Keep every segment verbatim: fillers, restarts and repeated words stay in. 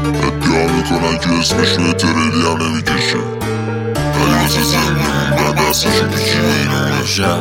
ادعا میکنن که اسمشون تریلی هم نمیکشه، ولی واسه زندگیمون بعد دستشون پیچی اینونه. شب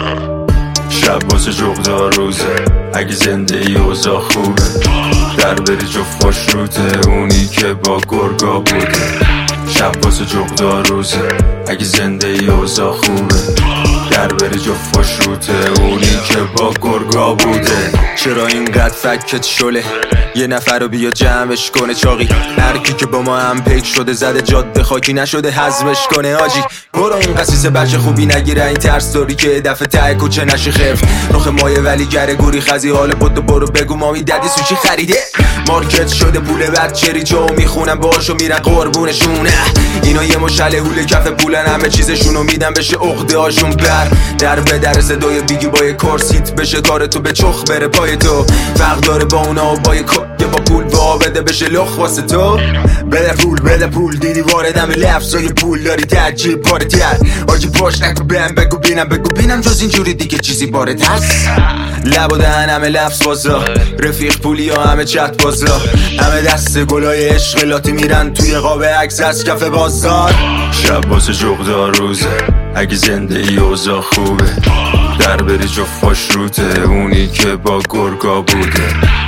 شب واسه جغدار روزه، اگه زنده ای اوضاع خوبه، در بری جفت باش روته، اونی که با گرگا بوده. شب واسه جغدار روزه، اگه زنده ای اوضاع خوبه، در بری جفت باش روته، اونی که با گرگا بوده. چرا اینقدر فکت شله، یه نفر رو بیا جمعش کنه چاقی، هرکی که با ما هم پیک شده زده جاده خاکی نشده حذفش کنه آجی. برو اون قصیصه بچه خوبی نگیره این ترس داری که دفعه ته کوچه نشی خفت، نخ مایه ولی گره گوری خزی حال بودو برو بگو مامی ددی سوچی خریده. مارکت شده پول بچه ریجا میخونم باشو میرن قربونشونه، اینا یه مشله هوله کف پولن، همه چیزشونو میدن بشه عقده هاشون بر در به در صدای بیگی با یه کورسیت بشه کار تو به چخ بره پای تو، فرق داره با اونا و با یه که با پول با بده بشه لخ واسه تو. بده پول بده پول دیدی واردم لفظای پول داری ترجیب پاره تر آجی پاش نکو بهم بگو بینم بگو بینم جز اینجوری دیگه چیزی بارد هست. لب و دهن همه لفظ بازا، رفیق پولی ها همه چت بازا، همه دست گلای عشق لاتی میرن توی قاب عکس از کف بازار. شب واسه جغدار روزه، اگه زنده ای اوضاع خوبه، در بری جفت باش روته، اونی که با گرگا بوده.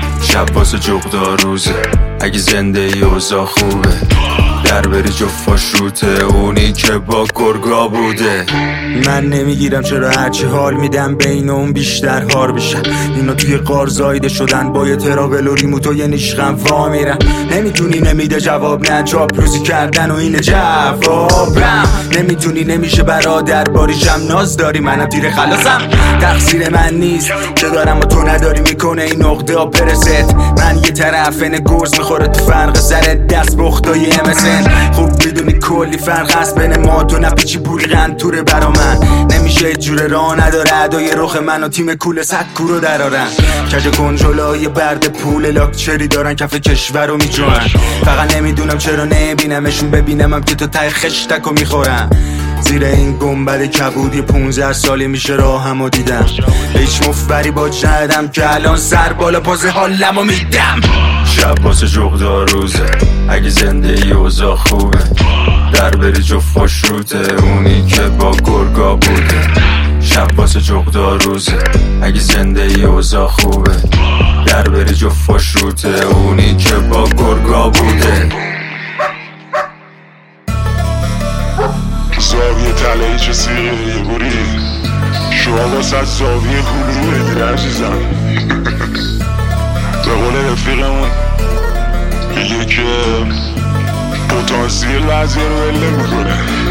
شب واسه جغدار روزه، اگه زنده ای اوضاع خوبه، در بری جفت باش روته، اونی که با گرگا بوده. من نمیگیرم چرا هرچی حال میدم بین اون بیشتر هار بشن، اینا توی قار زایده شدن با یه تراول و ریموت و یه نیشخم وا میرن، نمیتونی نمیده جواب نه چاپلوسی کردن و اینه جوابم، نمیتونی نمیشه برادر باریشم ناز داری منم تیر خلاصم، تقصیر من نیست که دارم و تو نداری میکنه این نقطه ها پرست، من یه طرفن گرز میخوره تو فرق سر دست بختای امسن، خوب میدونی کلی فرق هست بین ما تو نپیچی پولی غنطوره برا من، نمیشه جوره راه نداره ادای رخ من و تیم کول صد کورو درارن، کج کنجولای برد پول لاکچری دارن کف کشور رو میجوان، فقط نمیدونم چرا نبینمشون ببینمم که تو ته خشتکو میخورم. زیر این گنبد کبودی پونزده سالی میشه راهمو دیدم، هیچ مفبری با ندم که الان سر بالا پاز حالمو میدم. شب واسه جغدار روزه، اگه زنده ای اوضاع خوبه، در بری جفت باش روته، اونی که با گرگا بوده. شب واسه جغدار روزه، اگه زنده ای اوضاع خوبه، در بری جفت باش روته، اونی که با گرگا بوده. زاویه تلایی چه سیغه یه بوری شما واسه زاویه کول رو بدیر عزیزم. به قول رفیقمون میگه که پتانسیل وزیه رو بله میکنه.